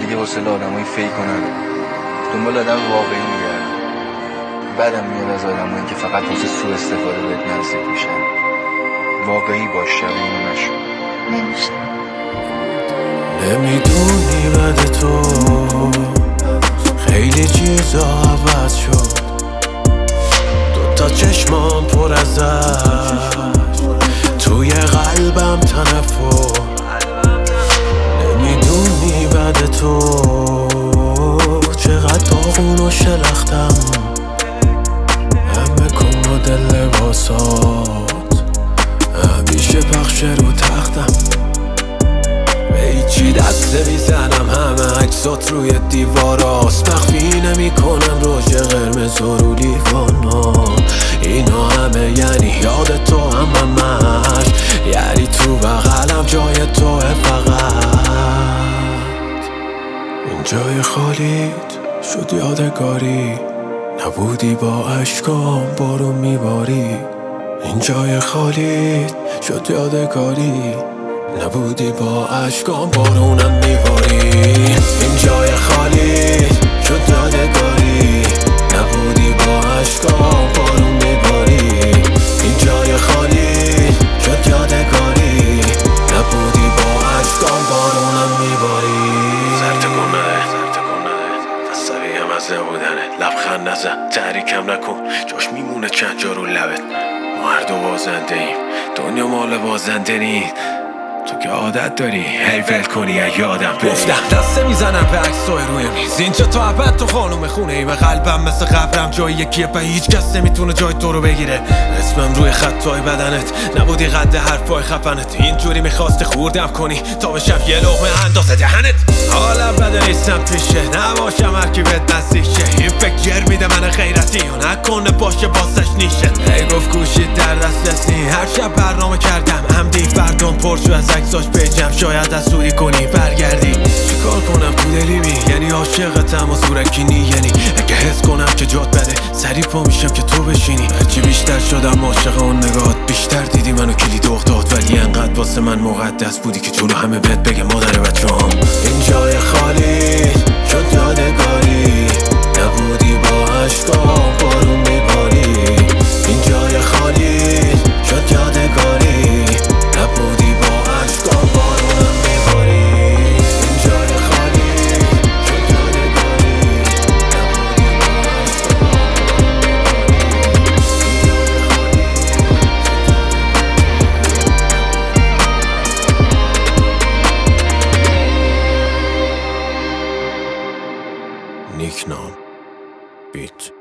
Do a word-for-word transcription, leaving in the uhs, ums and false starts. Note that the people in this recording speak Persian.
دیگه حوصله آدمای فیک رو ندارم. دنبال آدم واقعی میگردم. بعدم میاد از آدمایی که فقط واسه سوء استفاده بهت نزدیک میشن. واقعی باش، شبیه نشو. نمیشه. نمیدونی بعد تو خیلی چیزا عوض شد. دوتا چشمام پر از اشک، توی قلبم تنفر. نمیدونی بعد تو چقدر داغون و شلختم. همه کمد لباسات همیشه پخش رو تختم. به هیچی دست میزنم، همه عکسات روی دیواراست. مخفی نمی کنم روژ قرمز و رو لیوانا. اینا همه یعنی یاد تو، هم همش یعنی تو بغلم جای توه. فقط این جای خالیت شد یادگاری، نبودی با اشکام بارون میباری. این جای خالیت شد یادگاری، نبودی با اشکام بارونم میباری. این جای خالی شد یادگاری، نبودی با اشکام بارون میباری. این جای خالی شد یادگاری، نبودی با اشکام بارونم میباری. سرت کن نده، سرت کن نده، دستوی هم از نبودنه. لبخند نزن، تحریکم نکن، جاش میمونه چند جا رو لبت. ما هر دو بازنده ایم، دنیا مال بازنده نیست. تو که عادت داری هی ول کنی یا یادم بری. گفتم دسته میزنم به عکسای روی میز، اینجا تو ابد تو خانوم خونه ای. به قلبم مثل قبرم جای یکیه و هیچ کس نمیتونه جای تو رو بگیره. اسمم روی خطای بدنت، نبودی قد حرفای خفنت. اینجوری میخواستی خوردم کنی تا بشم یه لقمه اندازه دهنت. حالا بده نیستم پیشه، نباشم هرکی بهت نزدیک شه. این فکر جر میده من غیرتی و نکنه باشه باسش نیشه. هی گفت گوشید در دست نی، هر شب برنامه کردم عمدی فردام پرشو از عکساش بجم. شاید از سوری کنی برگردی، چیکار کنم تو دلی بی یعنی عاشقتم و زورکی نی. یعنی اگه حس کنم که جات بده سری پا میشم که تو بشینی. هرچی بیشتر شدم عاشق اون نگات، بیشتر دیدی منو کلید افتاد. ولی انقدر واسه من مقدس بودی که جلو همه بهت بگم مادر بچه‌ام. این جای خالی شد یادگاری، نبودی با اشکام بارون میباری. این جای خالی شد یادگاری، نبودی با اشکام بارونم میباری. این جای خالی شد یادگاری، نبودی با اشکام بارونم میباری. نیکنام بیت